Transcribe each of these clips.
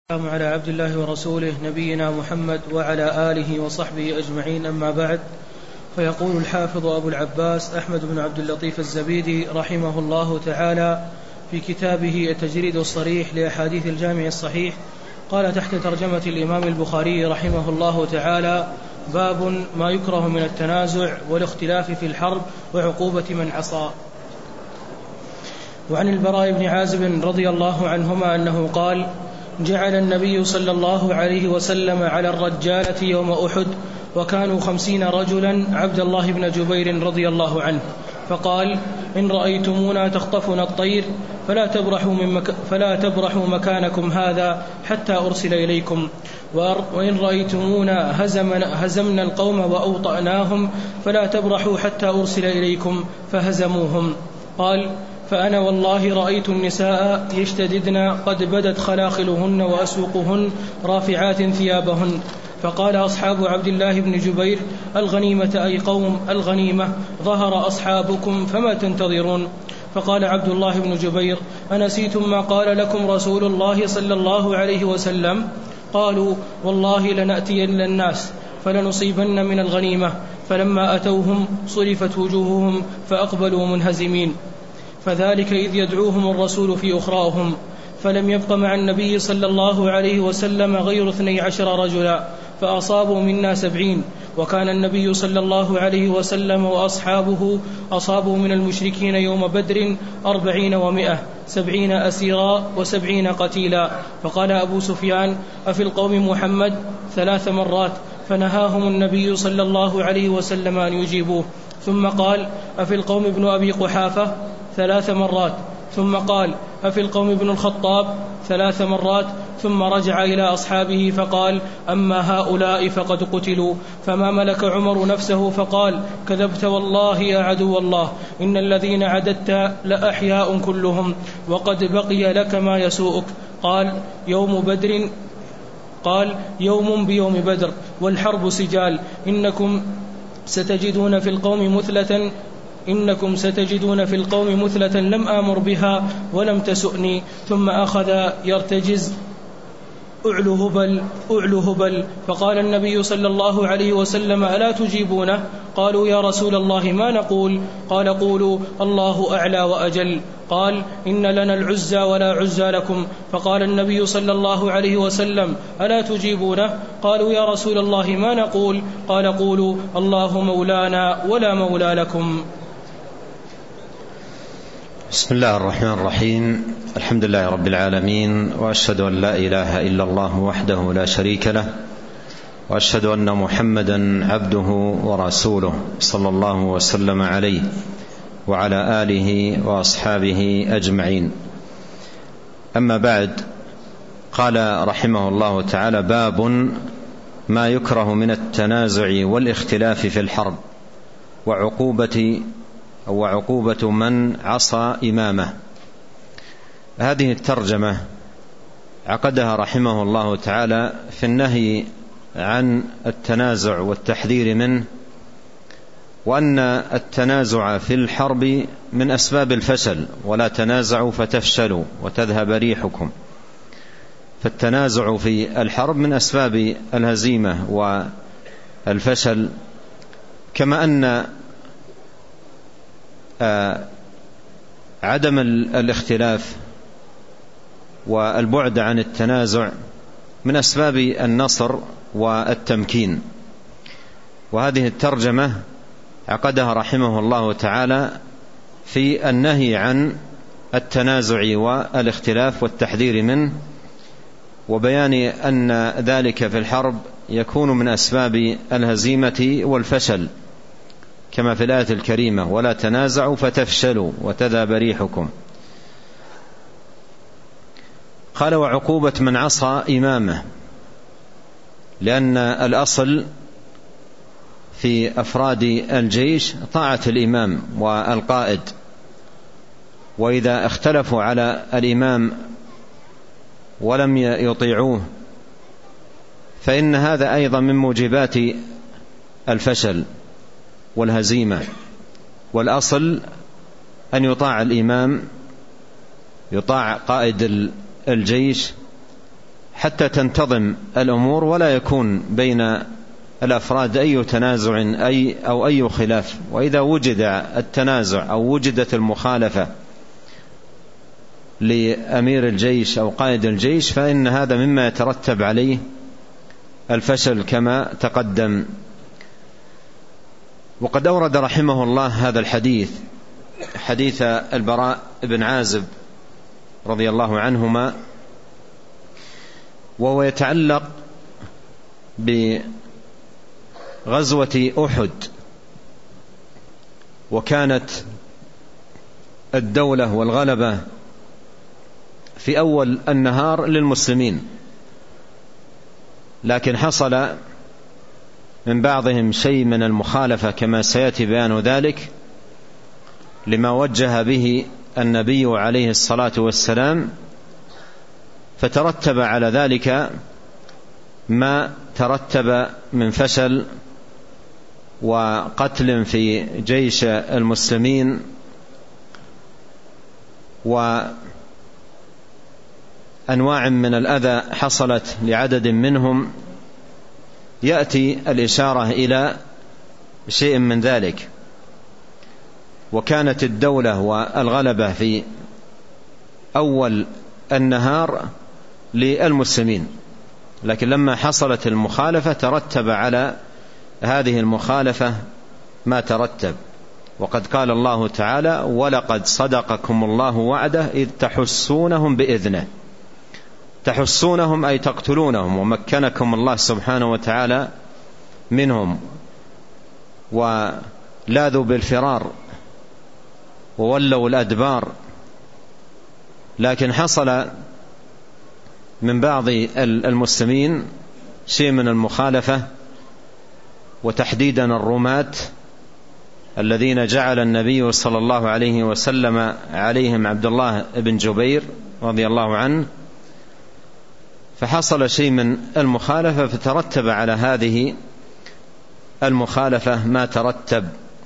السلام على عبد الله ورسوله نبينا محمد وعلى آله وصحبه أجمعين، أما بعد. فيقول الحافظ أبو العباس أحمد بن عبد اللطيف الزبيدي رحمه الله تعالى في كتابه التجريد الصريح لأحاديث الجامع الصحيح، قال تحت ترجمة الإمام البخاري رحمه الله تعالى: باب ما يكره من التنازع والاختلاف في الحرب وعقوبة من عصى. وعن البراء بن عازب رضي الله عنهما أنه قال: جعل النبي صلى الله عليه وسلم على الرجالة يوم أحد وكانوا 50 رجلا عبد الله بن جبير رضي الله عنه، فقال: إن رأيتمونا تخطفنا الطير فلا تبرحوا مكانكم هذا حتى أرسل إليكم، وإن رأيتمونا هزمنا القوم وأوطأناهم فلا تبرحوا حتى أرسل إليكم فهزموهم. قال: فأنا والله رأيت النساء يشتددن قد بدت خلاخلهن وأسوقهن رافعات ثيابهن، فقال أصحاب عبد الله بن جبير: الغنيمة أي قوم الغنيمة، ظهر أصحابكم فما تنتظرون؟ فقال عبد الله بن جبير: أنسيتم ما قال لكم رسول الله صلى الله عليه وسلم؟ قالوا: والله لنأتين الناس فلنصيبن من الغنيمة. فلما أتوهم صرفت وجوههم فأقبلوا منهزمين، فذلك إذ يدعوهم الرسول في أخراهم، فلم يبق مع النبي صلى الله عليه وسلم غير 12 رجلا، فأصابوا منا 70، وكان النبي صلى الله عليه وسلم وأصحابه أصابوا من المشركين يوم بدر 40 و100، 70 أسيرا و70 قتيلا. فقال أبو سفيان: أفي القوم محمد؟ 3 مرات، فنهاهم النبي صلى الله عليه وسلم أن يجيبوه. ثم قال: أفي القوم ابن أبي قحافة؟ 3 مرات. ثم قال: أفي القوم ابن الخطاب؟ 3 مرات. ثم رجع إلى أصحابه فقال: أما هؤلاء فقد قتلوا. فما ملك عمر نفسه فقال: كذبت والله يا عدو الله، إن الذين عددت لأحياء كلهم، وقد بقي لك ما يسوءك. قال: يوم بيوم بدر، والحرب سجال، إنكم ستجدون في القوم مثلة لم آمر بها ولم تسؤني. ثم أخذ يرتجز: أعلو هبل. فقال النبي صلى الله عليه وسلم: ألا تجيبونه؟ قالوا: يا رسول الله ما نقول؟ قال: قولوا: الله أعلى وأجل. قال: إن لنا العزى ولا عزى لكم. فقال النبي صلى الله عليه وسلم: ألا تجيبونه؟ قالوا: يا رسول الله ما نقول؟ قال: قولوا: الله مولانا ولا مولى لكم. بسم الله الرحمن الرحيم. الحمد لله رب العالمين، وأشهد أن لا إله إلا الله وحده لا شريك له، وأشهد أن محمدا عبده ورسوله صلى الله وسلم عليه وعلى آله وأصحابه أجمعين. أما بعد، قال رحمه الله تعالى: باب ما يكره من التنازع والاختلاف في الحرب وعقوبة من عصى إمامه. هذه الترجمة عقدها رحمه الله تعالى في النهي عن التنازع والتحذير منه، وأن التنازع في الحرب من أسباب الفشل، ولا تنازعوا فتفشلوا وتذهب ريحكم. فالتنازع في الحرب من أسباب الهزيمة والفشل، كما أن عدم الاختلاف والبعد عن التنازع من أسباب النصر والتمكين. وهذه الترجمة عقدها رحمه الله تعالى في النهي عن التنازع والاختلاف والتحذير منه، وبيان أن ذلك في الحرب يكون من أسباب الهزيمة والفشل، كما في الآية الكريمة: ولا تنازعوا فتفشلوا وتذهب ريحكم. قال: وعقوبة من عصى إمامه، لأن الأصل في أفراد الجيش طاعة الإمام والقائد، وإذا اختلفوا على الإمام ولم يطيعوه فإن هذا أيضا من موجبات الفشل والهزيمة. والأصل أن يطاع الإمام، يطاع قائد الجيش حتى تنتظم الأمور ولا يكون بين الأفراد أي تنازع أو أي خلاف. وإذا وجد التنازع أو وجدت المخالفة لأمير الجيش أو قائد الجيش فإن هذا مما يترتب عليه الفشل كما تقدم. وقد أورد رحمه الله هذا الحديث، حديث البراء بن عازب رضي الله عنهما، وهو يتعلق بغزوة أحد. وكانت الدولة والغلبة في أول النهار للمسلمين، لكن حصل من بعضهم شيء من المخالفة كما سيأتي بيان ذلك لما وجه به النبي عليه الصلاة والسلام، فترتب على ذلك ما ترتب من فشل وقتل في جيش المسلمين وأنواع من الأذى حصلت لعدد منهم. يأتي الإشارة إلى شيء من ذلك. وكانت الدولة والغلبة في أول النهار للمسلمين، لكن لما حصلت المخالفة ترتب على هذه المخالفة ما ترتب. وقد قال الله تعالى: ولقد صدقكم الله وعده إذ تحسونهم بإذنه. تحسونهم أي تقتلونهم، ومكنكم الله سبحانه وتعالى منهم، ولاذوا بالفرار وولوا الأدبار. لكن حصل من بعض المسلمين شيء من المخالفة، وتحديدا الرماة الذين جعل النبي صلى الله عليه وسلم عليهم عبد الله بن جبير رضي الله عنه. فحصل شيء من المخالفة فترتب على هذه المخالفة ما ترتب.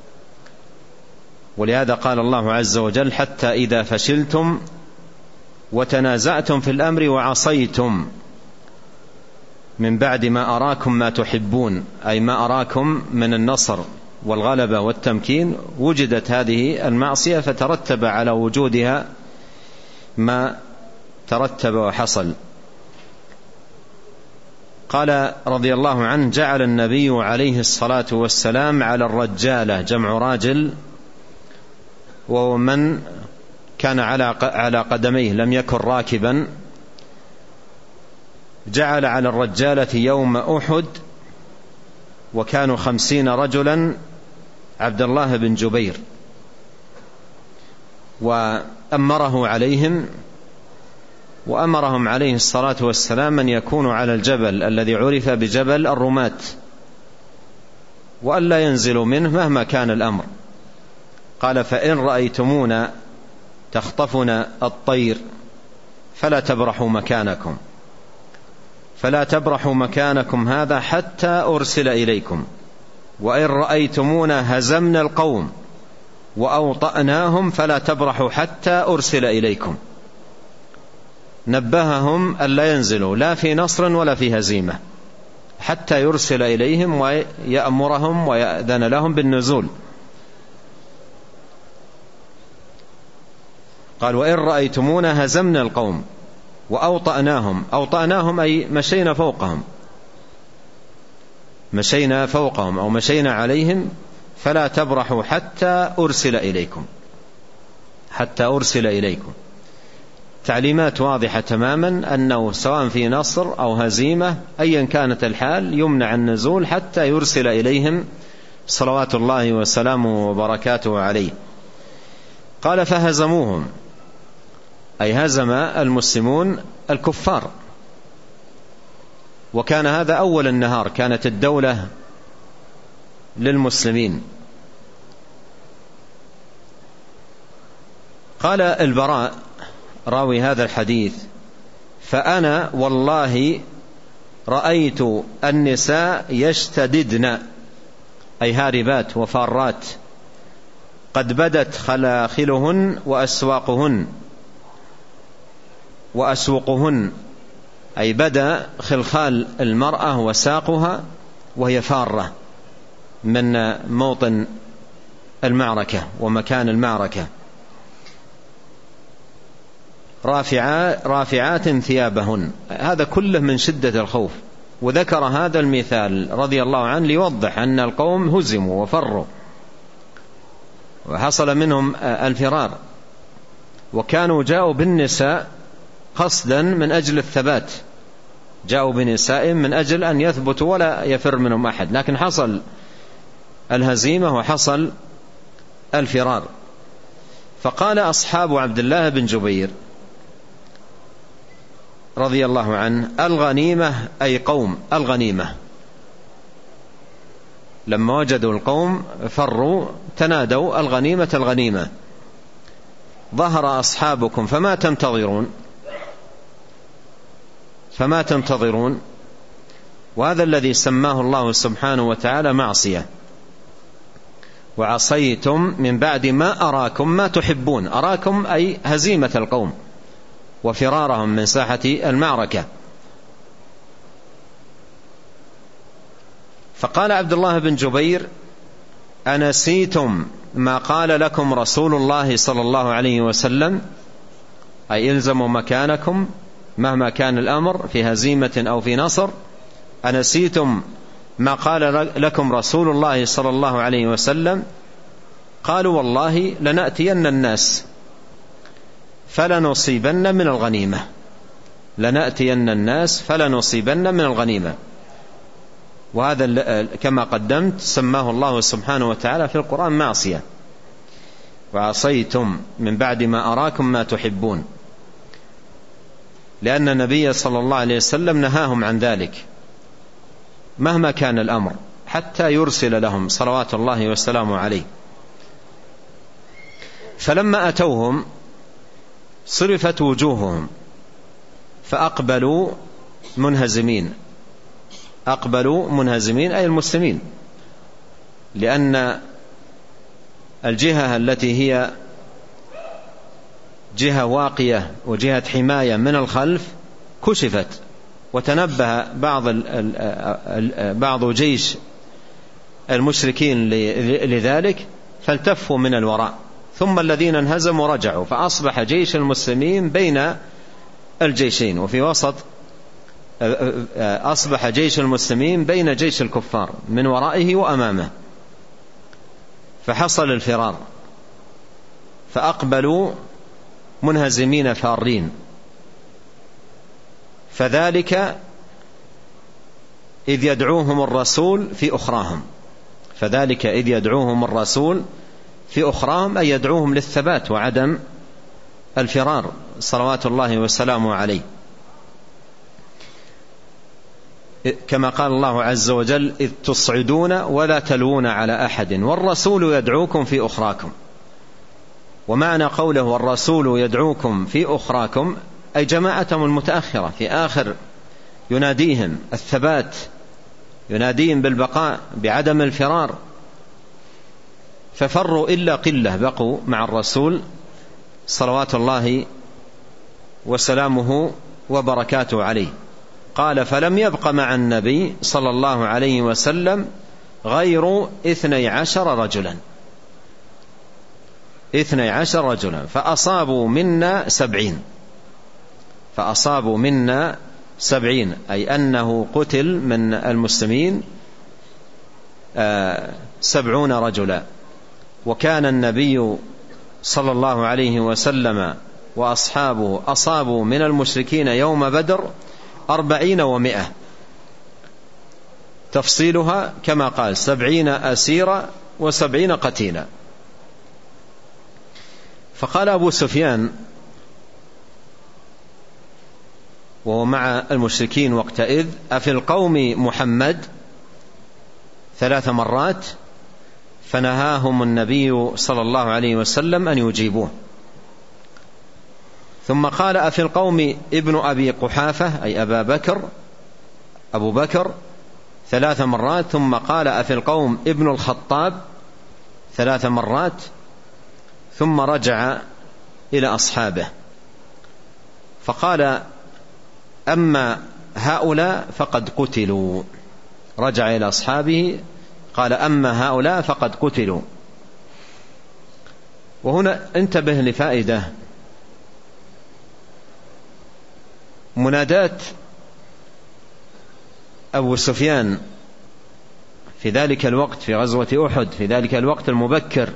ولهذا قال الله عز وجل: حتى إذا فشلتم وتنازعتم في الأمر وعصيتم من بعد ما أراكم ما تحبون، أي ما أراكم من النصر والغلبة والتمكين، وجدت هذه المعصية فترتب على وجودها ما ترتب وحصل. قال رضي الله عنه: جعل النبي عليه الصلاة والسلام على الرجالة، جمع راجل، وهو من كان على قدميه لم يكن راكبا، جعل على الرجالة يوم أحد، وكانوا 50 رجلا، عبد الله بن جبير، وأمره عليهم، وأمرهم عليه الصلاة والسلام أن يكونوا على الجبل الذي عرف بجبل الرماة، وألا ينزلوا منه مهما كان الأمر. قال: فإن رأيتمونا تخطفنا الطير فلا تبرحوا مكانكم هذا حتى أرسل إليكم، وإن رأيتمونا هزمنا القوم وأوطأناهم فلا تبرحوا حتى أرسل إليكم. نبههم ألا ينزلوا لا في نصر ولا في هزيمة حتى يرسل إليهم ويأمرهم ويأذن لهم بالنزول. قال: وإن رأيتمونا هزمنا القوم أوطأناهم أي مشينا فوقهم أو مشينا عليهم، فلا تبرحوا حتى أرسل إليكم. تعليمات واضحة تماما أنه سواء في نصر أو هزيمة أيا كانت الحال يمنع النزول حتى يرسل إليهم صلوات الله وسلامه وبركاته عليه. قال: فهزموهم، أي هزم المسلمون الكفار. وكان هذا أول النهار، كانت الدولة للمسلمين. قال البراء راوي هذا الحديث: فأنا والله رأيت النساء يشتددن، أي هاربات وفارات، قد بدت خلاخلهن وأسوقهن أي بدأ خلخال المرأة وساقها وهي فارة من موطن المعركة ومكان المعركة، رافعات ثيابهن. هذا كله من شدة الخوف. وذكر هذا المثال رضي الله عنه ليوضح أن القوم هزموا وفروا وحصل منهم الفرار، وكانوا جاءوا بالنساء قصدا من أجل الثبات، جاءوا بنساء من أجل أن يثبتوا ولا يفر منهم أحد، لكن حصل الهزيمة وحصل الفرار. فقال أصحاب عبد الله بن جبير رضي الله عنه: الغنيمة، أي قوم الغنيمة. لما وجدوا القوم فروا تنادوا: الغنيمة الغنيمة. ظهر أصحابكم فما تنتظرون. وهذا الذي سماه الله سبحانه وتعالى معصية. وعصيتم من بعد ما أراكم ما تحبون. أراكم أي هزيمة القوم وفرارهم من ساحة المعركة. فقال عبد الله بن جبير: أنسيتم ما قال لكم رسول الله صلى الله عليه وسلم، أي إلزموا مكانكم مهما كان الأمر في هزيمة أو في نصر. أنسيتم ما قال لكم رسول الله صلى الله عليه وسلم؟ قالوا: والله لنأتين الناس فلنصيبن من الغنيمة. لنأتين الناس فلنصيبن من الغنيمة. وهذا كما قدمت سماه الله سبحانه وتعالى في القرآن معصية. وعصيتم من بعد ما أراكم ما تحبون، لأن النبي صلى الله عليه وسلم نهاهم عن ذلك مهما كان الأمر، حتى يرسل لهم صلوات الله وسلامه عليه. فلما أتوهم صرفت وجوههم فأقبلوا منهزمين. أقبلوا منهزمين أي المسلمين، لأن الجهة التي هي جهة واقية وجهة حماية من الخلف كشفت، وتنبه بعض جيش المشركين لذلك فالتفوا من الوراء، ثم الذين انهزموا رجعوا، فأصبح جيش المسلمين بين الجيشين، وفي وسط أصبح جيش المسلمين بين جيش الكفار من ورائه وأمامه، فحصل الفرار. فأقبلوا منهزمين فارين. فذلك إذ يدعوهم الرسول في أخراهم. فذلك إذ يدعوهم الرسول في أخراهم، أي يدعوهم للثبات وعدم الفرار صلوات الله وسلامه عليه، كما قال الله عز وجل: إذ تصعدون ولا تلوون على أحد والرسول يدعوكم في أخراكم. ومعنى قوله والرسول يدعوكم في أخراكم أي جماعتهم المتأخرة في آخر يناديهم الثبات، يناديهم بالبقاء بعدم الفرار، ففروا إلا قلة بقوا مع الرسول صلوات الله وسلامه وبركاته عليه. قال: فلم يبق مع النبي صلى الله عليه وسلم غير 12 رجلا. 12 رجلا فأصابوا منا 70. فأصابوا منا 70 أي أنه قتل من المسلمين 70 رجلا. وكان النبي صلى الله عليه وسلم وأصحابه أصابوا من المشركين يوم بدر 40 و100. تفصيلها كما قال: 70 أسيرا و70 قتيلا. فقال أبو سفيان وهو مع المشركين وقتئذ: أفي القوم محمد؟ 3 مرات، فنهاهم النبي صلى الله عليه وسلم أن يجيبوه. ثم قال: أفي القوم ابن أبي قحافة أي أبو بكر 3 مرات. ثم قال: أفي القوم ابن الخطاب 3 مرات. ثم رجع إلى أصحابه فقال: أما هؤلاء فقد قتلوا. رجع إلى أصحابه قال أما هؤلاء فقد قتلوا. وهنا انتبه لفائدة: منادات أبو سفيان في ذلك الوقت في غزوة أحد، في ذلك الوقت المبكر،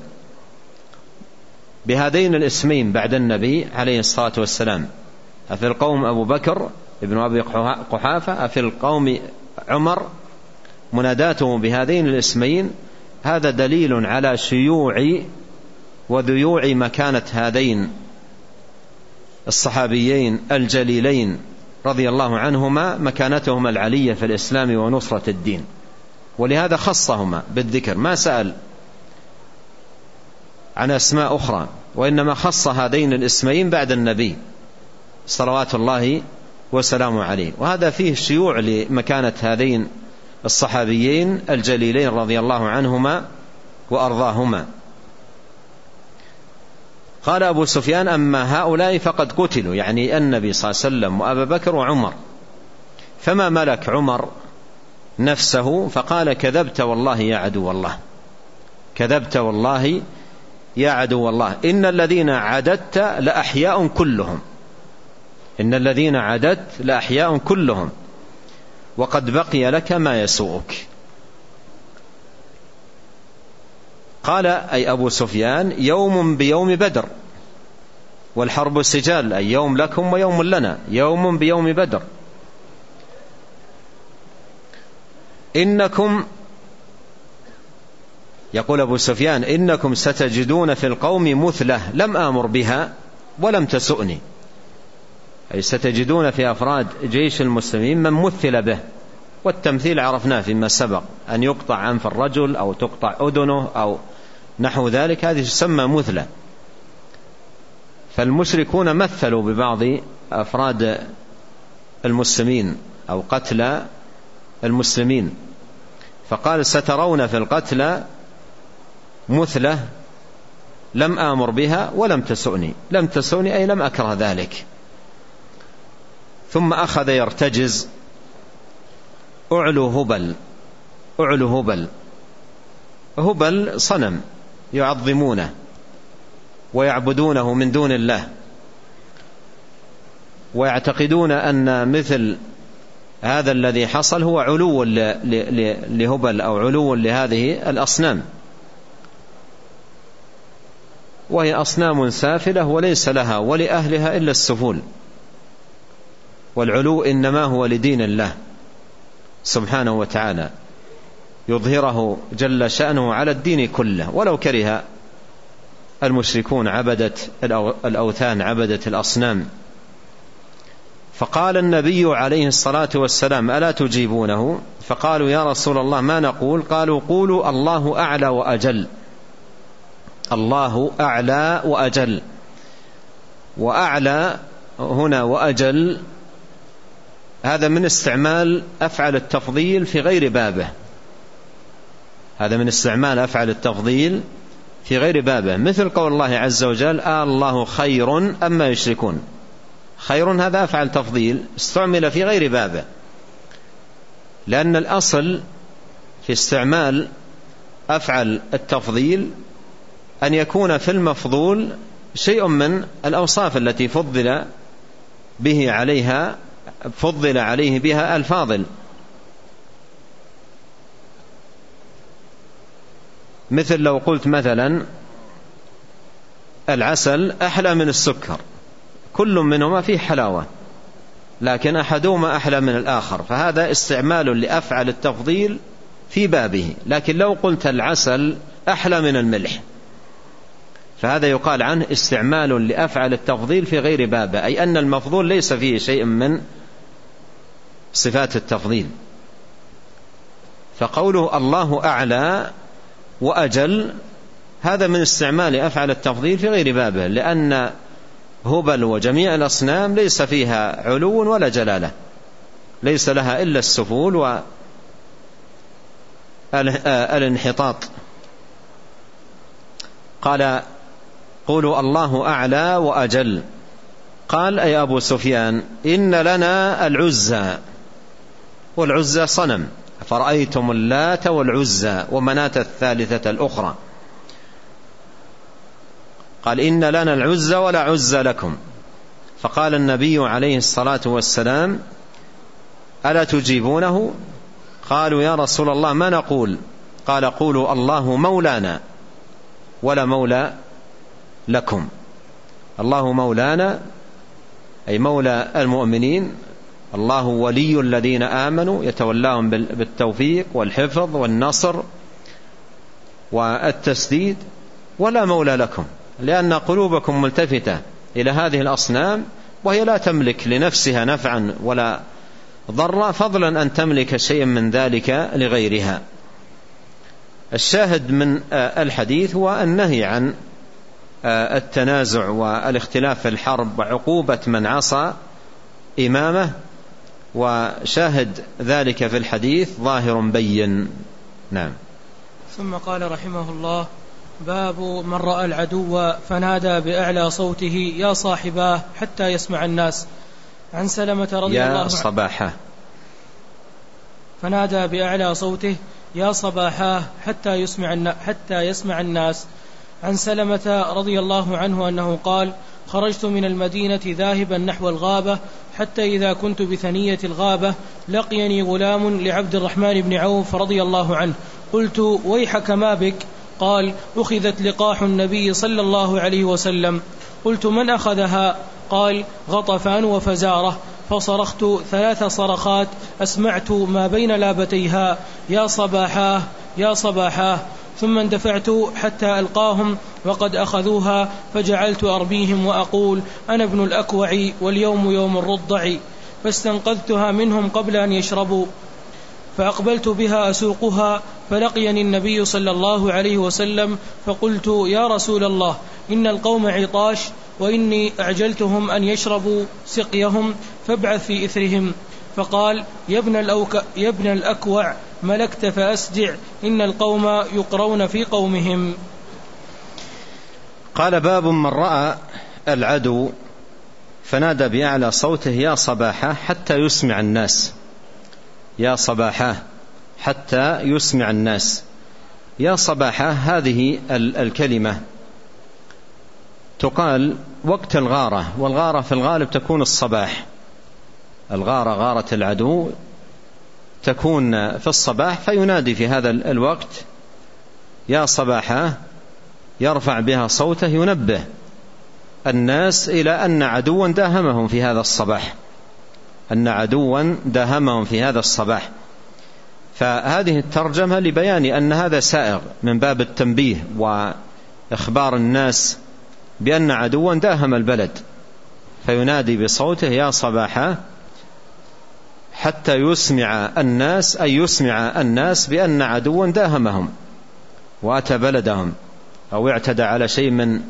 بهذين الاسمين بعد النبي عليه الصلاة والسلام: أفي القوم أبو بكر ابن أبي قحافة، أفي القوم عمر، مناداته بهذين الاسمين هذا دليل على شيوع وذيوع مكانة هذين الصحابيين الجليلين رضي الله عنهما، مكانتهما العلية في الإسلام ونصرة الدين، ولهذا خصهما بالذكر، ما سأل عن أسماء أخرى، وإنما خص هذين الاسمين بعد النبي صلوات الله وسلامه عليه. وهذا فيه شيوع لمكانة هذين الصحابيين الجليلين رضي الله عنهما وأرضاهما. قال أبو سفيان: أما هؤلاء فقد قتلوا، يعني النبي صلى الله عليه وسلم وأبا بكر وعمر. فما ملك عمر نفسه فقال: كذبت والله يا عدو الله، كذبت والله يا عدو الله، إن الذين عددت لأحياء كلهم، إن الذين عددت لأحياء كلهم، وقد بقي لك ما يسوءك. قال أي أبو سفيان: يوم بيوم بدر، والحرب سجال، أي يوم لكم ويوم لنا، يوم بيوم بدر. إنكم، يقول أبو سفيان: إنكم ستجدون في القوم مثلة لم آمر بها ولم تسؤني، أي ستجدون في أفراد جيش المسلمين من مثل به، والتمثيل عرفناه فيما سبق، أن يقطع أنف الرجل أو تقطع أذنه أو نحو ذلك، هذه تسمى مثلة. فالمشركون مثلوا ببعض أفراد المسلمين أو قتلى المسلمين، فقال: سترون في القتلى مثلة لم آمر بها ولم تسؤني، لم تسؤني أي لم أكره ذلك. ثم أخذ يرتجز: أعلو هبل، أعلو هبل. هبل صنم يعظمونه ويعبدونه من دون الله، ويعتقدون أن مثل هذا الذي حصل هو علو لهبل أو علو لهذه الأصنام، وهي أصنام سافلة وليس لها ولأهلها إلا السفول، والعلو إنما هو لدين الله سبحانه وتعالى، يظهره جل شأنه على الدين كله، ولو كره المشركون عبدة الأوثان، عبدة الأصنام. فقال النبي عليه الصلاة والسلام: ألا تجيبونه؟ فقالوا: يا رسول الله ما نقول؟ قالوا: قولوا الله أعلى وأجل، الله أعلى وأجل. وأعلى هنا وأجل هذا من استعمال أفعل التفضيل في غير بابه، هذا من استعمال أفعل التفضيل في غير بابه، مثل قول الله عز وجل: الله خير أما يشركون. خير هذا أفعل تفضيل استعمل في غير بابه، لأن الأصل في استعمال أفعل التفضيل أن يكون في المفضول شيء من الأوصاف التي فضل عليه بها الفاضل، مثل لو قلت مثلا العسل أحلى من السكر، كل منهما فيه حلاوة، لكن أحدهما أحلى من الآخر، فهذا استعمال لأفعل التفضيل في بابه. لكن لو قلت العسل أحلى من الملح، فهذا يقال عنه استعمال لأفعل التفضيل في غير بابه، أي أن المفضول ليس فيه شيء من صفات التفضيل. فقوله الله أعلى وأجل هذا من استعمال أفعل التفضيل في غير بابه، لأن هبل وجميع الأصنام ليس فيها علو ولا جلالة، ليس لها إلا السفول والانحطاط. قال: قولوا الله أعلى وأجل. قال أي أبو سفيان إن لنا العزى، والعزى صنم، فرأيتم اللات والعزى ومناة الثالثة الأخرى. قال إن لنا العزى ولا عزى لكم. فقال النبي عليه الصلاة والسلام ألا تجيبونه؟ قالوا يا رسول الله ما نقول؟ قال قولوا الله مولانا ولا مولى لكم. الله مولانا أي مولى المؤمنين، الله ولي الذين آمنوا يتولاهم بالتوفيق والحفظ والنصر والتسديد، ولا مولى لكم، لأن قلوبكم ملتفتة إلى هذه الأصنام وهي لا تملك لنفسها نفعا ولا ضر، فضلا أن تملك شيئا من ذلك لغيرها. الشاهد من الحديث هو النهي عن التنازع والاختلاف في الحرب وعقوبة من عصى إمامه، وشاهد ذلك في الحديث ظاهر بين. نعم. ثم قال رحمه الله: باب من رأى العدو فنادى بأعلى صوته يا صاحباه حتى يسمع الناس. عن سلمة رضي الله عنه يا صباحه، فنادى بأعلى صوته يا صباحاه حتى يسمع الناس. عن سلمة رضي الله عنه أنه قال: خرجت من المدينة ذاهبا نحو الغابة، حتى إذا كنت بثنية الغابة لقيني غلام لعبد الرحمن بن عوف رضي الله عنه. قلت: ويحك ما بك؟ قال: أخذت لقاح النبي صلى الله عليه وسلم. قلت: من أخذها؟ قال: غطفان وفزارة. فصرخت 3 صرخات أسمعت ما بين لابتيها يا صباحاه يا صباحاه، ثم اندفعت حتى ألقاهم وقد أخذوها، فجعلت أربيهم وأقول: أنا ابن الأكوع واليوم يوم الرضع. فاستنقذتها منهم قبل أن يشربوا، فأقبلت بها أسوقها، فلقيني النبي صلى الله عليه وسلم، فقلت: يا رسول الله، إن القوم عطاش، وإني أعجلتهم أن يشربوا سقيهم، فابعث في إثرهم. فقال: يا ابن الأكوع، ملكت فأسجع، إن القوم يقرون في قومهم. قال: باب من رأى العدو فنادى بأعلى صوته يا صباحه حتى يسمع الناس. يا صباحه حتى يسمع الناس. يا صباحه هذه الكلمة تقال وقت الغارة، والغارة في الغالب تكون الصباح. الغارة، غارة العدو، تكون في الصباح، فينادي في هذا الوقت يا صباحه، يرفع بها صوته ينبه الناس إلى أن عدوا داهمهم في هذا الصباح، أن عدوا داهمهم في هذا الصباح. فهذه الترجمة لبيان أن هذا سائغ من باب التنبيه وإخبار الناس بأن عدوا داهم البلد، فينادي بصوته يا صباحه حتى يسمع الناس، أي يسمع الناس بأن عدوا داهمهم وأتى بلدهم أو اعتدى على شيء من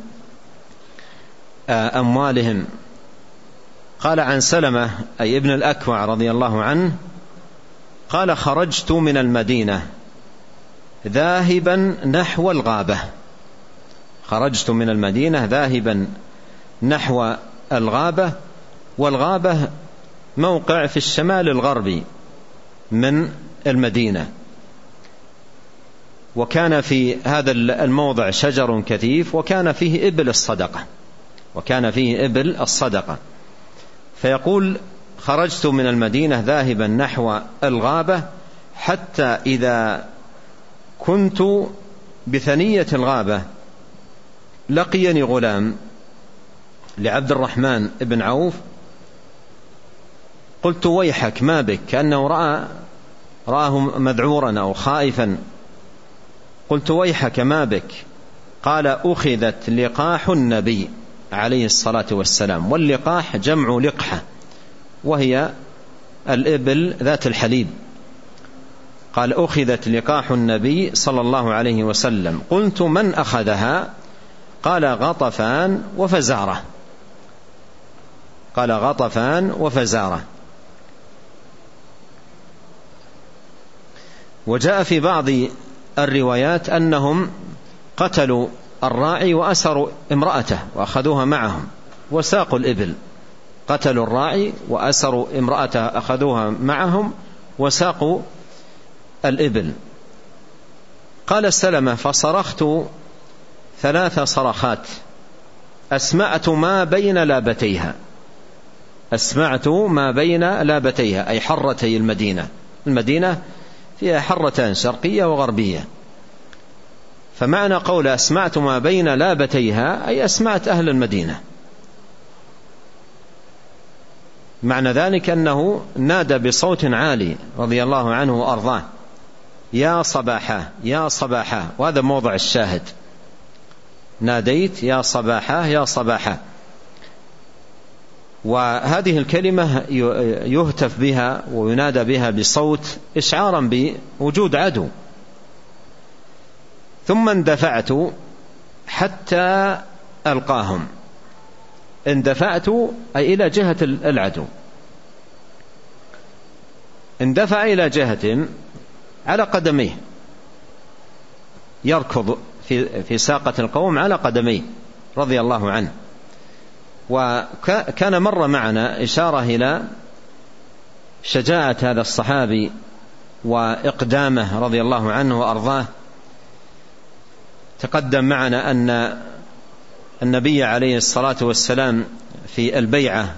أموالهم. قال عن سلمة أي ابن الأكوع رضي الله عنه قال: خرجت من المدينة ذاهبا نحو الغابة. خرجت من المدينة ذاهبا نحو الغابة، والغابة موقع في الشمال الغربي من المدينة، وكان في هذا الموضع شجر كثيف، وكان فيه إبل الصدقة. فيقول: خرجت من المدينة ذاهبا نحو الغابة حتى إذا كنت بثنية الغابة لقيني غلام لعبد الرحمن بن عوف. قلت: ويحك ما بك؟ كأنه رآه مذعورا أو خائفا. قلت: ويحك ما بك؟ قال: أخذت لقاح النبي عليه الصلاة والسلام. واللقاح جمع لقحة، وهي الإبل ذات الحليب. قال: أخذت لقاح النبي صلى الله عليه وسلم. قلت: من أخذها؟ قال: غطفان وفزارة. قال: غطفان وفزارة. وجاء في بعض الروايات أنهم قتلوا الراعي وأسروا امرأته وأخذوها معهم وساقوا الإبل، قتلوا الراعي وأسروا امرأته أخذوها معهم وساقوا الإبل. قال سلمة: فصرخت 3 صرخات أسمعت ما بين لابتيها، أسمعت ما بين لابتيها أي حرتي المدينة. المدينة فيها حرتان شرقية وغربية، فمعنى قول أسمعت ما بين لابتيها أي أسمعت أهل المدينة. معنى ذلك أنه نادى بصوت عالي رضي الله عنه وأرضاه: يا صباحا يا صباحا. وهذا موضع الشاهد، ناديت يا صباحا يا صباحا. وهذه الكلمة يهتف بها وينادى بها بصوت إشعارا بوجود عدو. ثم اندفعت حتى ألقاهم. اندفعت أي إلى جهة العدو، اندفع إلى جهة على قدميه، يركض في ساقة القوم على قدميه رضي الله عنه. وكان مر معنا إشارة إلى شجاعة هذا الصحابي وإقدامه رضي الله عنه وأرضاه. تقدم معنا أن النبي عليه الصلاة والسلام في البيعة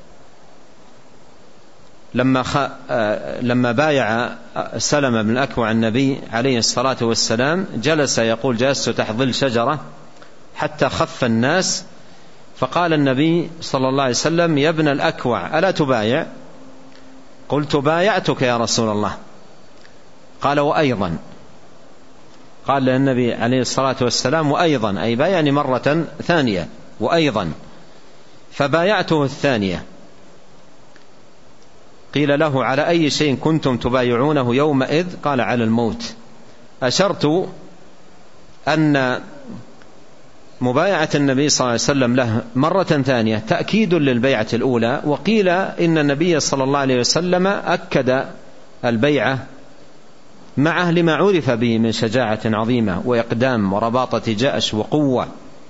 لما بايع سلمة بن الأكوع النبي عليه الصلاة والسلام جلس يقول: جلست تحت ظل شجرة حتى خف الناس، فقال النبي صلى الله عليه وسلم: يا ابن الأكوع ألا تبايع؟ قلت: بايعتك يا رسول الله. قال: وأيضا. قال للنبي عليه الصلاة والسلام: وأيضا، أي بايعني مرة ثانية، وأيضا. فبايعته الثانية. قيل له: على أي شيء كنتم تبايعونه يومئذ؟ قال: على الموت. أشرت أن مبايعة النبي صلى الله عليه وسلم له مرة ثانية تأكيد للبيعة الأولى. وقيل إن النبي صلى الله عليه وسلم أكد البيعة معه لما عرف به من شجاعة عظيمة وإقدام ورباطة جأش وقوة.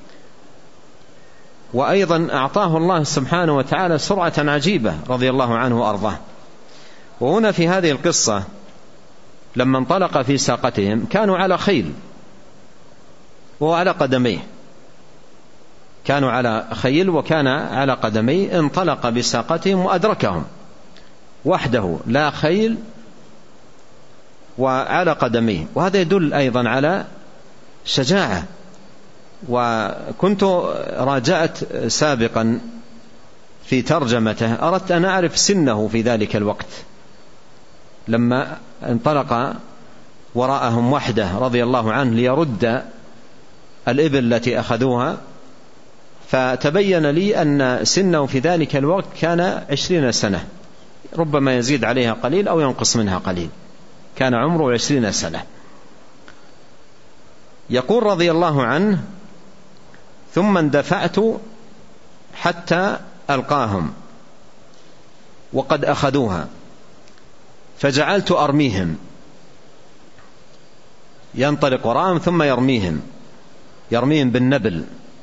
وأيضا أعطاه الله سبحانه وتعالى سرعة عجيبة رضي الله عنه وأرضاه. وهنا في هذه القصة لما انطلق في ساقتهم كانوا على خيل وهو على قدميه، كانوا على خيل وكان على قدميه. انطلق بساقتهم وأدركهم وحده، لا خيل وعلى قدميه. وهذا يدل أيضا على شجاعة. وكنت راجعت سابقا في ترجمته، أردت أن أعرف سنه في ذلك الوقت لما انطلق وراءهم وحده رضي الله عنه ليرد الإبل التي أخذوها، فتبين لي أن سنه في ذلك الوقت كان 20 سنة، ربما يزيد عليها قليل أو ينقص منها قليل، كان عمره 20 سنة. يقول رضي الله عنه: ثم اندفعت حتى ألقاهم وقد أخذوها، فجعلت أرميهم، ينطلق وراءهم ثم يرميهم بالنبل.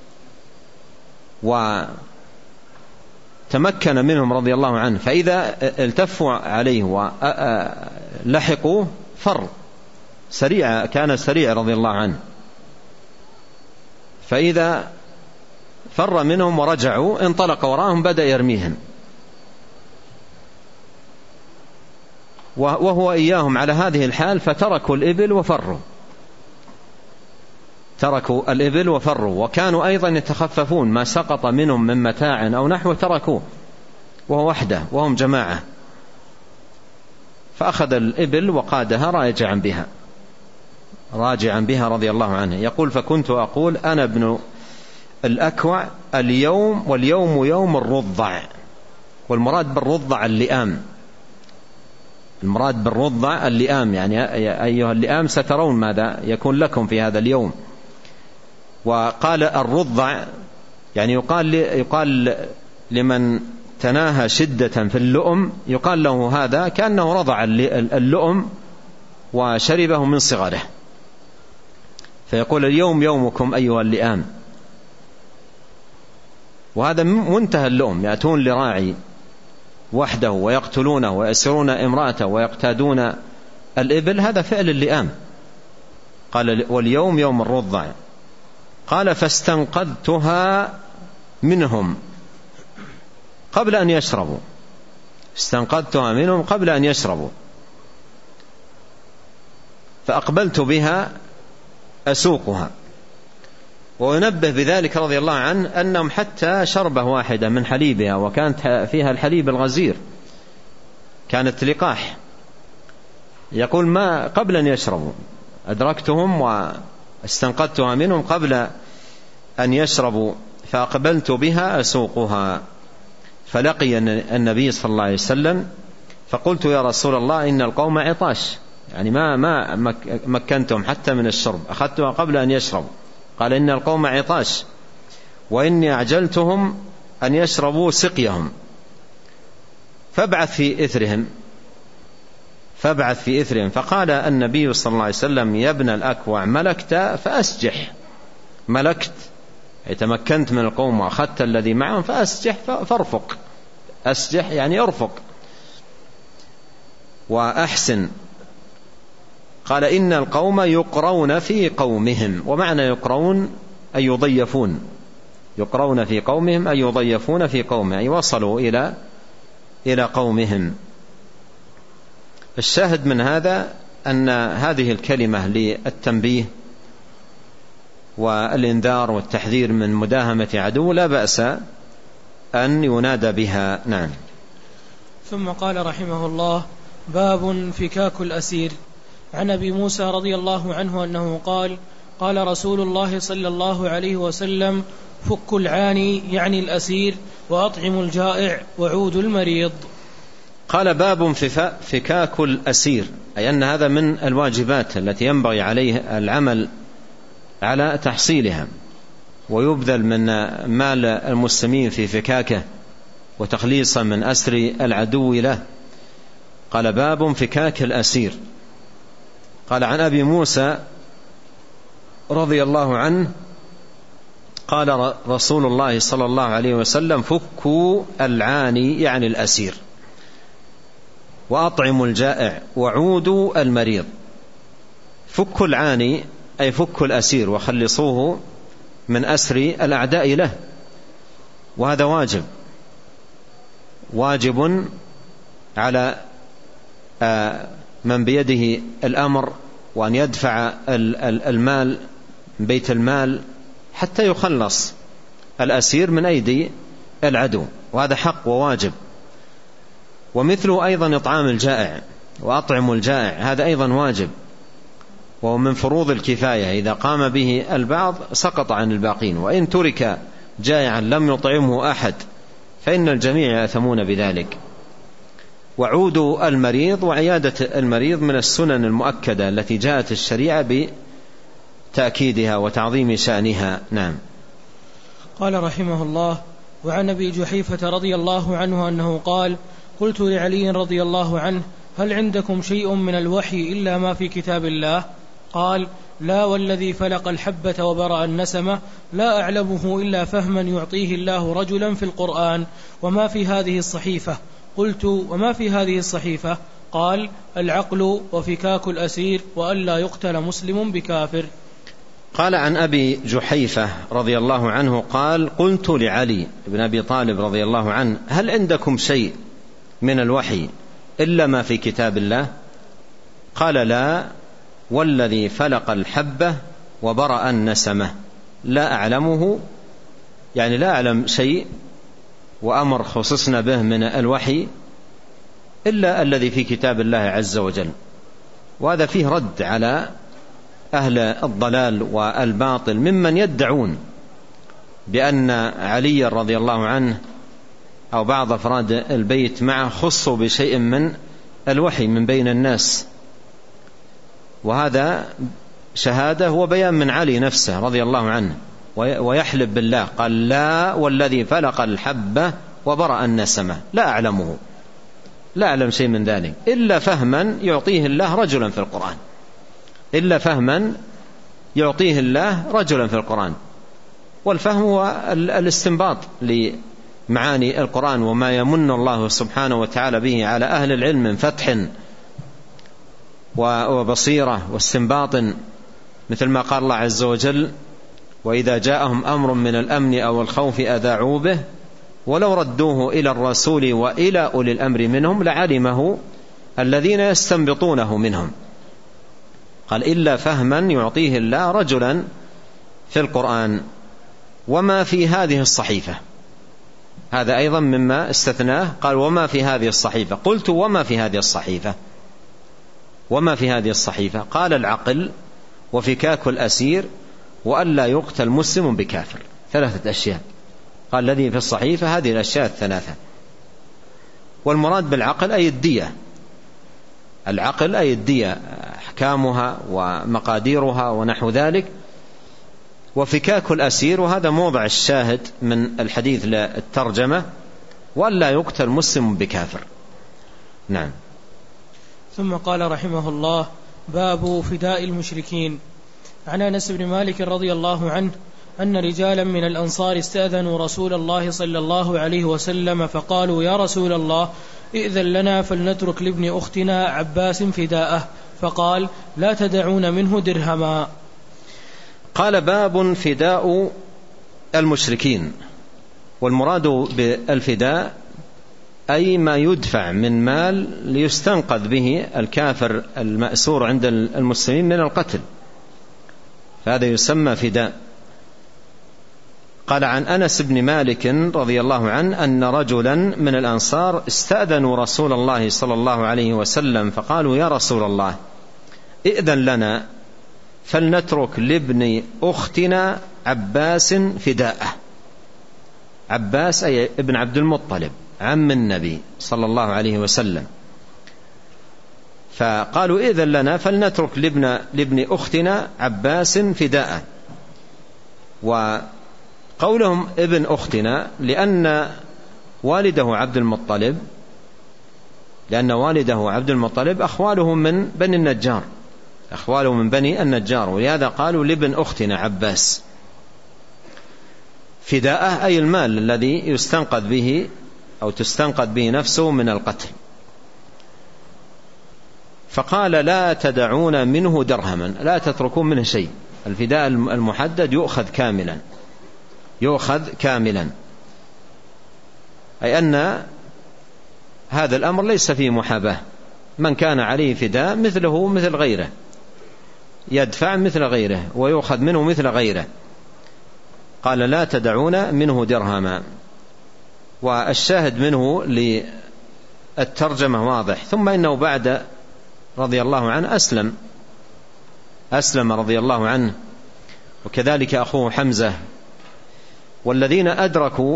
وتمكن منهم رضي الله عنه، فإذا التفوا عليه ولحقوا فر سريع، كان سريع رضي الله عنه، فإذا فر منهم ورجعوا انطلق وراءهم بدأ يرميهم، وهو إياهم على هذه الحال، فتركوا الإبل وفروا، تركوا الإبل وفروا. وكانوا أيضا يتخففون، ما سقط منهم من متاع أو نحو تركوه وهو وحده وهم جماعة، فأخذ الإبل وقادها راجعا بها رضي الله عنه. يقول: فكنت أقول أنا ابن الأكوع اليوم، واليوم يوم الرضع. والمراد بالرضع اللئام، المراد بالرضع اللئام، يعني أيها اللئام سترون ماذا يكون لكم في هذا اليوم. وقال الرضع يعني يقال لمن تناهى شدة في اللؤم، يقال له هذا كأنه رضع اللؤم وشربه من صغره، فيقول: اليوم يومكم أيها اللئام. وهذا منتهى اللؤم، يأتون لراعي وحده ويقتلونه ويأسرون امرأته ويقتادون الإبل، هذا فعل اللئام. قال واليوم يوم الرضع. قال فاستنقذتها منهم قبل أن يشربوا، استنقذتها منهم قبل أن يشربوا، فأقبلت بها أسوقها. وينبه بذلك رضي الله عنه أنهم حتى شربة واحدة من حليبها، وكانت فيها الحليب الغزير، كانت لقاح. يقول ما قبل أن يشربوا، أدركتهم واستنقذتها منهم قبل أن يشربوا، فأقبلت بها أسوقها. فلقي النبي صلى الله عليه وسلم، فقلت يا رسول الله إن القوم عطاش، يعني ما مكنتهم حتى من الشرب، أخذتها قبل أن يشربوا. قال إن القوم عطاش وإني أعجلتهم أن يشربوا سقيهم، فابعث في إثرهم. فقال النبي صلى الله عليه وسلم يا ابن الأكوع ملكت فأسجح. ملكت أي تمكنت من القوم وأخذت الذي معهم، فأسجح فارفق. أسجح يعني أرفق وأحسن. قال إن القوم يقرون في قومهم، ومعنى يقرون أي يضيفون، يقرون في قومهم أي يضيفون في قومهم، أي وصلوا إلى قومهم. الشاهد من هذا أن هذه الكلمة للتنبيه والإنذار والتحذير من مداهمة عدو لا بأس أن ينادى بها. نعم. ثم قال رحمه الله: باب فكاك الأسير. عن أبي موسى رضي الله عنه أنه قال: قال رسول الله صلى الله عليه وسلم: فك العاني يعني الأسير، وأطعم الجائع، وعود المريض. قال باب فكاك الأسير، أي أن هذا من الواجبات التي ينبغي عليه العمل على تحصيلها، ويبذل من مال المسلمين في فكاكه وتخليصا من أسر العدو له. قال باب فكاك الأسير. قال عن أبي موسى رضي الله عنه قال رسول الله صلى الله عليه وسلم: فكوا العاني يعني الأسير، وأطعموا الجائع، وعودوا المريض. فكوا العاني أي فكوا الأسير وخلصوه من أسر الأعداء له، وهذا واجب على من بيده الأمر، وأن يدفع المال من بيت المال حتى يخلص الأسير من أيدي العدو، وهذا حق وواجب. ومثله أيضا إطعام الجائع، وأطعم الجائع، هذا أيضا واجب، وهو من فروض الكفاية، إذا قام به البعض سقط عن الباقين، وإن ترك جائعا لم يطعمه أحد فإن الجميع يأثمون بذلك. وعود المريض، وعيادة المريض من السنن المؤكدة التي جاءت الشريعة بتأكيدها وتعظيم شأنها. نعم. قال رحمه الله: وعن أبي جحيفة رضي الله عنه أنه قال: قلت لعلي رضي الله عنه: هل عندكم شيء من الوحي إلا ما في كتاب الله؟ قال: لا والذي فلق الحبة وبرأ النسمة لا أعلمه إلا فهما يعطيه الله رجلا في القرآن. وما في هذه الصحيفة؟ قلت: وما في هذه الصحيفة؟ قال: العقل وفكاك الأسير، وألا يقتل مسلم بكافر. قال عن أبي جحيفة رضي الله عنه قال: قلت لعلي بن أبي طالب رضي الله عنه: هل عندكم شيء من الوحي إلا ما في كتاب الله؟ قال: لا والذي فلق الحبة وبرأ النسمة لا أعلمه، يعني لا أعلم شيء وأمر خصصنا به من الوحي إلا الذي في كتاب الله عز وجل. وهذا فيه رد على أهل الضلال والباطل ممن يدعون بأن علي رضي الله عنه أو بعض أفراد البيت معه خصوا بشيء من الوحي من بين الناس، وهذا شهادة وبيان من علي نفسه رضي الله عنه، ويحلف بالله قال: لا والذي فلق الحبة وبرأ النسمة لا أعلمه، لا أعلم شيء من ذلك إلا فهما يعطيه الله رجلا في القرآن، إلا فهما يعطيه الله رجلا في القرآن. والفهم هو الاستنباط لمعاني القرآن وما يمن الله سبحانه وتعالى به على أهل العلم من فتح وبصيرة واستنباط، مثل ما قال الله عز وجل: وإذا جاءهم أمر من الأمن أو الخوف أذاعوا به ولو ردوه إلى الرسول وإلى أولي الأمر منهم لعلمه الذين يستنبطونه منهم. قال: إلا فهما يعطيه الله رجلا في القرآن. وما في هذه الصحيفة، هذا أيضا مما استثناه. قال: وما في هذه الصحيفة. قلت: وما في هذه الصحيفة؟ وما في هذه الصحيفة؟ قال: العقل وفكاك الأسير وألا يقتل مسلم بكافر. 3 أشياء. قال: الذي في الصحيفة هذه الأشياء 3. والمراد بالعقل أي الدية. العقل أي الدية، أحكامها ومقاديرها ونحو ذلك. وفكاك الأسير، وهذا موضع الشاهد من الحديث للترجمة: وألا يقتل مسلم بكافر. نعم. ثم قال رحمه الله: باب فداء المشركين. عن أنس بن مالك رضي الله عنه أن رجالا من الأنصار استأذنوا رسول الله صلى الله عليه وسلم فقالوا: يا رسول الله، ائذن لنا فلنترك لابن أختنا عباس فداءه. فقال: لا تدعون منه درهما. قال: باب فداء المشركين. والمراد بالفداء أي ما يدفع من مال ليستنقذ به الكافر المأسور عند المسلمين من القتل، فهذا يسمى فداء. قال: عن أنس بن مالك رضي الله عنه أن رجلا من الأنصار استأذنوا رسول الله صلى الله عليه وسلم فقالوا: يا رسول الله، ائذن لنا فلنترك لابن أختنا عباس فداءه. عباس أي ابن عبد المطلب عم النبي صلى الله عليه وسلم. فقالوا: ائذن لنا فلنترك لابن أختنا عباس فداءه. وقولهم ابن أختنا لأن والده عبد المطلب أخواله من بني النجار، ولهذا قالوا لابن أختنا عباس. فداءه أي المال الذي يستنقذ به أو تستنقذ به نفسه من القتل. فقال: لا تدعون منه درهما، لا تتركون منه شيء. الفداء المحدد يؤخذ كاملا، أي أن هذا الأمر ليس فيه محاباة. من كان عليه فداء مثله مثل غيره، يدفع مثل غيره ويؤخذ منه مثل غيره. قال: لا تدعون منه درهما. والشاهد منه للترجمة واضح. ثم إنه بعد رضي الله عنه أسلم رضي الله عنه، وكذلك أخوه حمزة. والذين أدركوا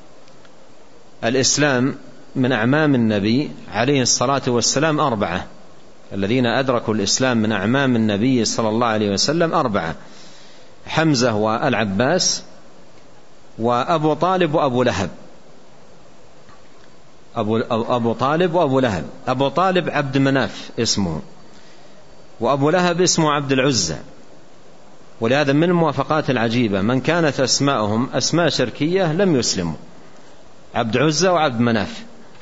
الإسلام من أعمام النبي عليه الصلاة والسلام 4. الذين أدركوا الإسلام من أعمام النبي صلى الله عليه وسلم 4: حمزة والعباس وأبو طالب وأبو لهب. أبو طالب وأبو لهب. أبو طالب عبد مناف اسمه، وأبو لهب اسمه عبد العزى. ولهذا من الموافقات العجيبة من كانت أسماءهم أسماء شركية لم يسلموا، عبد عزى وعبد مناف.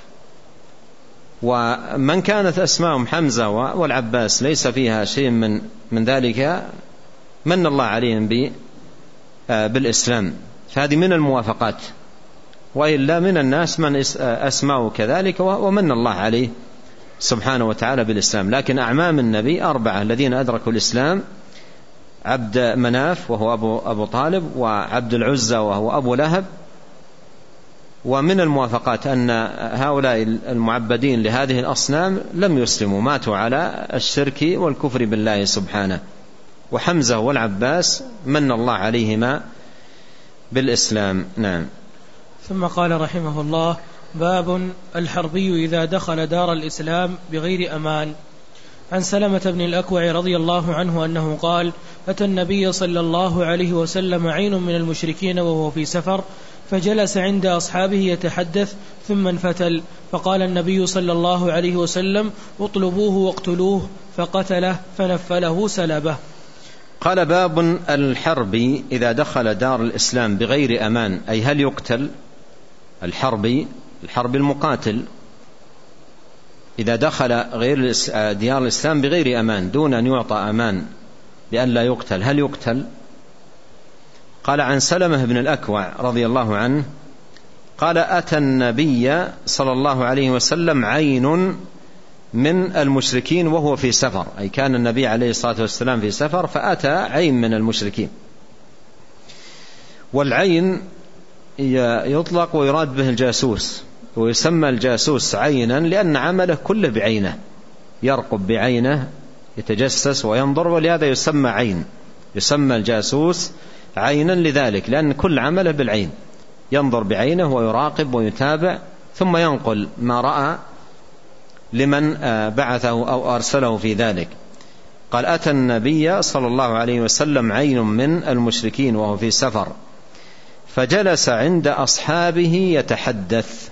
ومن كانت أسماءهم حمزة والعباس ليس فيها شيء من ذلك من الله عليهم بالإسلام، فهذه من الموافقات. وإلا من الناس من أسماءه كذلك ومن الله عليه سبحانه وتعالى بالإسلام. لكن أعمام النبي 4 الذين أدركوا الإسلام: عبد مناف وهو أبو طالب، وعبد العزى وهو أبو لهب. ومن الموافقات أن هؤلاء المعبدين لهذه الأصنام لم يسلموا، ماتوا على الشرك والكفر بالله سبحانه. وحمزة والعباس من الله عليهما بالإسلام. نعم. ثم قال رحمه الله: باب الحربي إذا دخل دار الإسلام بغير أمان. عن سلمة بن الأكوع رضي الله عنه أنه قال: أتى النبي صلى الله عليه وسلم عين من المشركين وهو في سفر، فجلس عند أصحابه يتحدث ثم انفتل، فقال النبي صلى الله عليه وسلم: اطلبوه واقتلوه، فقتله فنفله سلبه. قال باب الحرب إذا دخل دار الإسلام بغير أمان، أي هل يقتل؟ الحرب المقاتل إذا دخل غير ديار الإسلام بغير أمان دون أن يعطى أمان بأن لا يقتل، هل يقتل؟ قال عن سلمة بن الأكوع رضي الله عنه قال أتى النبي صلى الله عليه وسلم عين من المشركين وهو في سفر، أي كان النبي عليه الصلاة والسلام في سفر فأتى عين من المشركين. والعين يطلق ويراد به الجاسوس، ويسمى الجاسوس عينا لأن عمله كله بعينه، يرقب بعينه، يتجسس وينظر، ولهذا يسمى عين، يسمى الجاسوس عينا لذلك، لأن كل عمله بالعين، ينظر بعينه ويراقب ويتابع ثم ينقل ما رأى لمن بعثه أو أرسله في ذلك. قال أتى النبي صلى الله عليه وسلم عين من المشركين وهو في سفر فجلس عند أصحابه يتحدث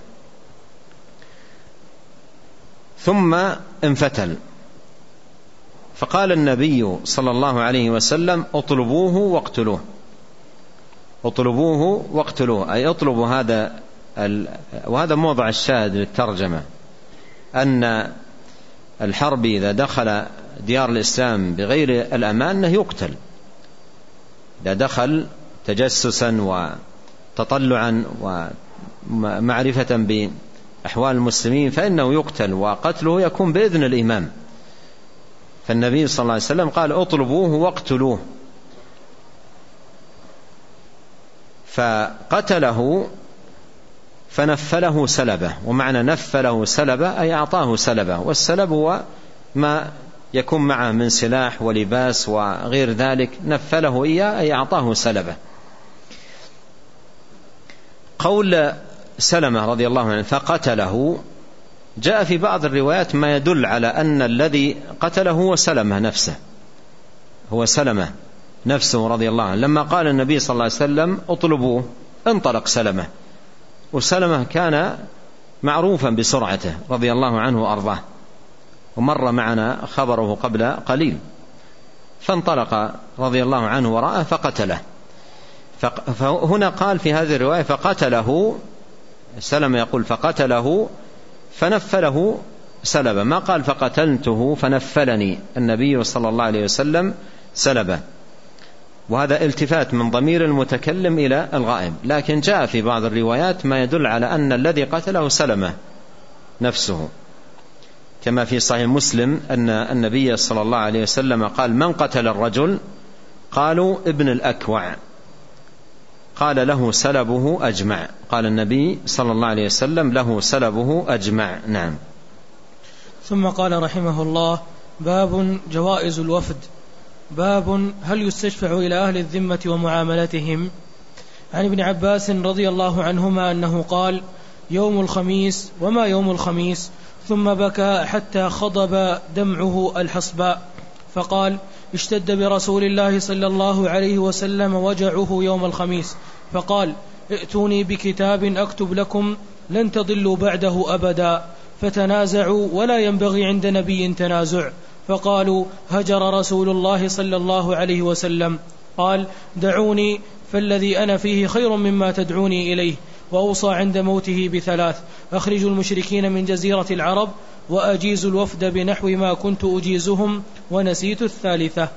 ثم انفتل، فقال النبي صلى الله عليه وسلم اطلبوه واقتلوه، اطلبوه واقتلوه، أي اطلبوا هذا وهذا موضع الشاهد للترجمة، أن الحرب إذا دخل ديار الإسلام بغير الأمان يقتل، إذا دخل تجسسا وتطلعا ومعرفة بأحوال المسلمين فإنه يقتل، وقتله يكون بإذن الإمام. فالنبي صلى الله عليه وسلم قال اطلبوه واقتلوه، فقتله فنفله سلبه، ومعنى نفله سلبه أي أعطاه سلبه، والسلب هو ما يكون معه من سلاح ولباس وغير ذلك، نفله إياه أي أعطاه سلبه. قول سلمة رضي الله عنه فقتله جاء في بعض الروايات ما يدل على أن الذي قتله هو سلمة نفسه، هو سلمة نفسه رضي الله عنه. لما قال النبي صلى الله عليه وسلم اطلبوه انطلق سلمة، وسلمة كان معروفا بسرعته رضي الله عنه وأرضاه، ومر معنا خبره قبل قليل، فانطلق رضي الله عنه وراءه فقتله. فهنا قال في هذه الرواية فقتله، سلمة يقول فقتله فنفله سلبه، ما قال فقتلته فنفلني النبي صلى الله عليه وسلم سلبه، وهذا التفات من ضمير المتكلم إلى الغائب. لكن جاء في بعض الروايات ما يدل على أن الذي قتله سلمة نفسه، كما في صحيح مسلم أن النبي صلى الله عليه وسلم قال من قتل الرجل؟ قالوا ابن الأكوع، قال له سلبه أجمع، قال النبي صلى الله عليه وسلم له سلبه أجمع. نعم. ثم قال رحمه الله باب جوائز الوفد. باب هل يستشفع إلى أهل الذمة ومعاملتهم. عن ابن عباس رضي الله عنهما أنه قال يوم الخميس وما يوم الخميس، ثم بكى حتى خضب دمعه الحصباء، فقال اشتد برسول الله صلى الله عليه وسلم وجعه يوم الخميس، فقال ائتوني بكتاب أكتب لكم لن تضلوا بعده أبدا، فتنازعوا ولا ينبغي عند نبي تنازع، فقالوا هجر رسول الله صلى الله عليه وسلم، قال دعوني فالذي أنا فيه خير مما تدعوني إليه، وأوصى عند موته بثلاث: أخرجوا المشركين من جزيرة العرب، وأجيز الوفد بنحو ما كنت أجيزهم، ونسيت الثالثة.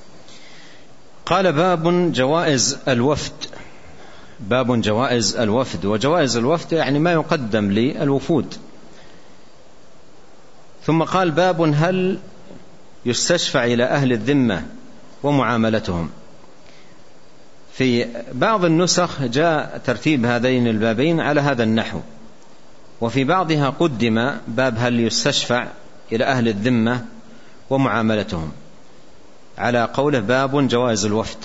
قال باب جوائز الوفد. باب جوائز الوفد، وجوائز الوفد يعني ما يقدم للوفود. ثم قال باب هل يستشفع إلى أهل الذمة ومعاملتهم. في بعض النسخ جاء ترتيب هذين البابين على هذا النحو، وفي بعضها قدم باب هل يستشفع إلى أهل الذمة ومعاملتهم على قوله باب جوائز الوفد،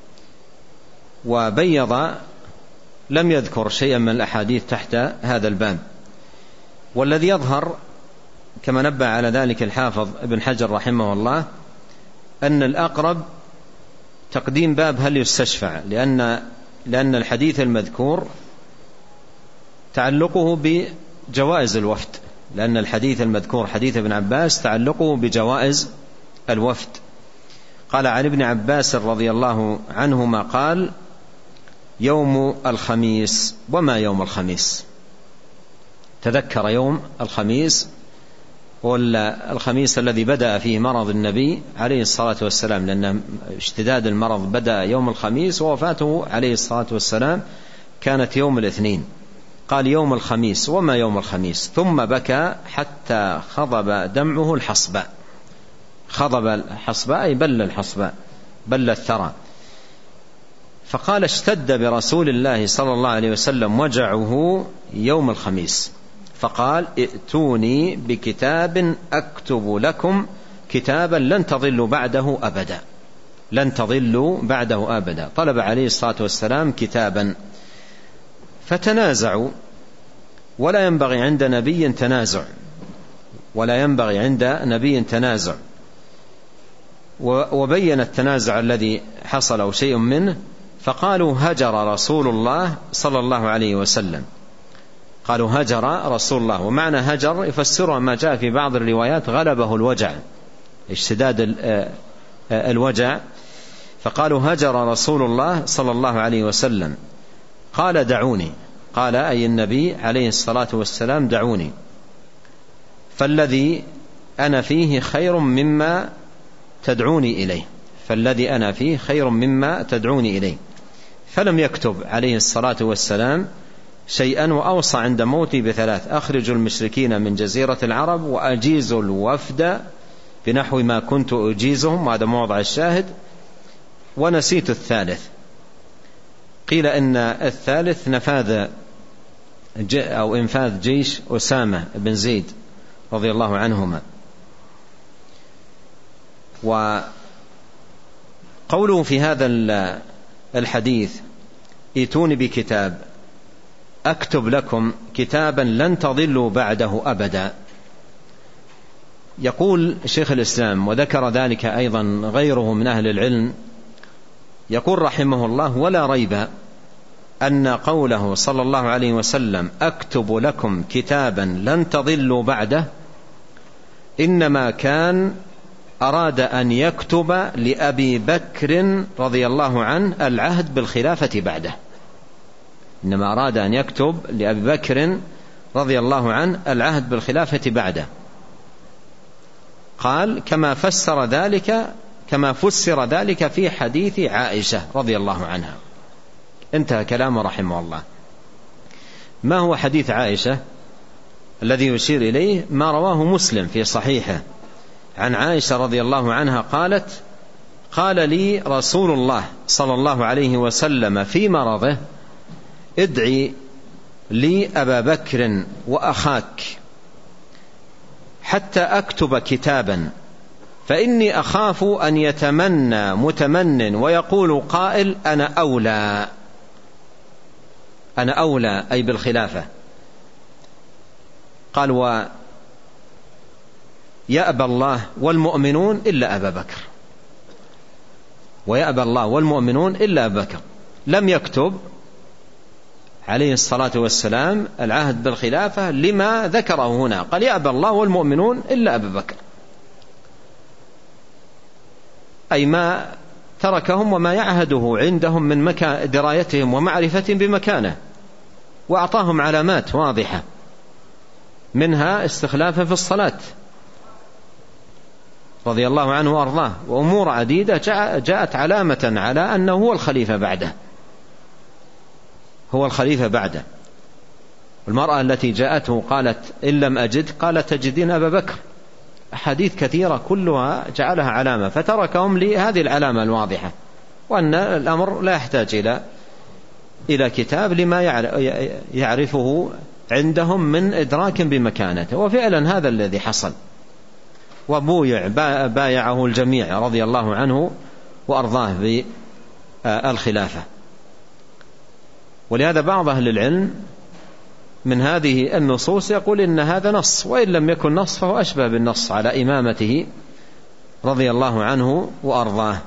وبيض لم يذكر شيئا من الأحاديث تحت هذا الباب. والذي يظهر كما نبه على ذلك الحافظ ابن حجر رحمه الله أن الأقرب تقديم باب هل يستشفع، لأن الحديث المذكور تعلقه بجوائز الوفد، لأن الحديث المذكور حديث ابن عباس تعلقه بجوائز الوفد. قال عن ابن عباس رضي الله عنهما قال: يوم الخميس. وما يوم الخميس؟ تذكر يوم الخميس، والخميس الذي بدأ فيه مرض النبي عليه الصلاة والسلام، لأن اشتداد المرض بدأ يوم الخميس، ووفاته عليه الصلاة والسلام كانت يوم الاثنين. قال: يوم الخميس. وما يوم الخميس؟ ثم بكى حتى خضب دمعه الحصباء. خضب الحصباء أي بل الحصباء، بل الثرى. فقال: اشتد برسول الله صلى الله عليه وسلم وجعه يوم الخميس، فقال: ائتوني بكتاب أكتب لكم كتابا لن تضلوا بعده أبدا، لن تضلوا بعده أبدا. طلب عليه الصلاة والسلام كتابا، فتنازعوا، ولا ينبغي عند نبي تنازع، ولا ينبغي عند نبي تنازع. وبين التنازع الذي حصل أو شيء منه، فقالوا: هجر رسول الله صلى الله عليه وسلم. قالوا: هجر رسول الله. ومعنى هجر يفسرها ما جاء في بعض الروايات: غلبه الوجع، اشتداد الوجع. فقالوا: هجر رسول الله صلى الله عليه وسلم. قال: دعوني. قال أي النبي عليه الصلاة والسلام: دعوني، فالذي أنا فيه خير مما تدعوني إليه، فالذي أنا فيه خير مما تدعوني إليه. فلم يكتب عليه الصلاة والسلام شيئا، وأوصى عند موتي بثلاث: أخرجوا المشركين من جزيرة العرب، وأجيزوا الوفد بنحو ما كنت أجيزهم، وهذا موضع الشاهد. ونسيت الثالث. قيل إن الثالث نفاذ أو إنفاذ جيش أسامة بن زيد رضي الله عنهما. وقوله في هذا الحديث: ائتوني بكتاب أكتب لكم كتابا لن تضلوا بعده أبدا. يقول شيخ الإسلام، وذكر ذلك أيضا غيره من أهل العلم، يقول رحمه الله: ولا ريب أن قوله صلى الله عليه وسلم: أكتب لكم كتابا لن تضلوا بعده، إنما كان أراد أن يكتب لأبي بكر رضي الله عنه العهد بالخلافة بعده. إنما أراد أن يكتب لأبي بكر رضي الله عنه العهد بالخلافة بعده. قال: كما فسر ذلك في حديث عائشة رضي الله عنها. انتهى كلامه رحمه الله. ما هو حديث عائشة الذي يشير إليه؟ ما رواه مسلم في صحيحه عن عائشة رضي الله عنها قالت: قال لي رسول الله صلى الله عليه وسلم في مرضه: ادعي لي أبا بكر وأخاك حتى أكتب كتابا، فإني أخاف أن يتمنى متمن ويقول قائل: أنا أولى أي بالخلافة. قال: ويأبى الله والمؤمنون إلا أبا بكر، ويأبى الله والمؤمنون إلا أبا بكر. لم يكتب عليه الصلاة والسلام العهد بالخلافة لما ذكره هنا، قال: يأبى الله والمؤمنون إلا أبا بكر، أي ما تركهم وما يعهده عندهم من درايتهم ومعرفتهم بمكانه، وأعطاهم علامات واضحة، منها استخلافه في الصلاة رضي الله عنه وأرضاه، وأمور عديدة جاءت علامة على أنه هو الخليفة بعده. المرأة التي جاءته قالت: إن لم أجد، قالت: تجدين أبا بكر. أحاديث كثيرة كلها جعلها علامة، فتركهم لهذه العلامة الواضحة، وأن الأمر لا يحتاج إلى كتاب لما يعرفه عندهم من إدراك بمكانته. وفعلا هذا الذي حصل، بايعه الجميع رضي الله عنه وأرضاه بالخلافة. ولهذا بعض أهل العلم من هذه النصوص يقول إن هذا نص، وإن لم يكن نص فهو أشبه بالنص على إمامته رضي الله عنه وأرضاه.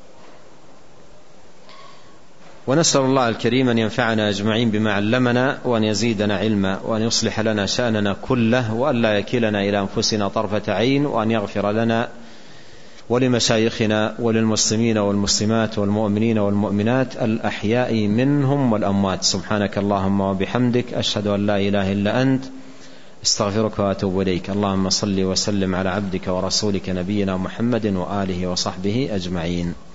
ونسأل الله الكريم أن ينفعنا أجمعين بما علمنا، وأن يزيدنا علما، وأن يصلح لنا شأننا كله، وأن لا يكلنا إلى أنفسنا طرفة عين، وأن يغفر لنا ولمشايخنا وللمسلمين والمسلمات والمؤمنين والمؤمنات الأحياء منهم والأموات. سبحانك اللهم وبحمدك، أشهد أن لا إله إلا أنت، استغفرك وأتوب إليك. اللهم صل وسلم على عبدك ورسولك نبينا محمد وآله وصحبه أجمعين.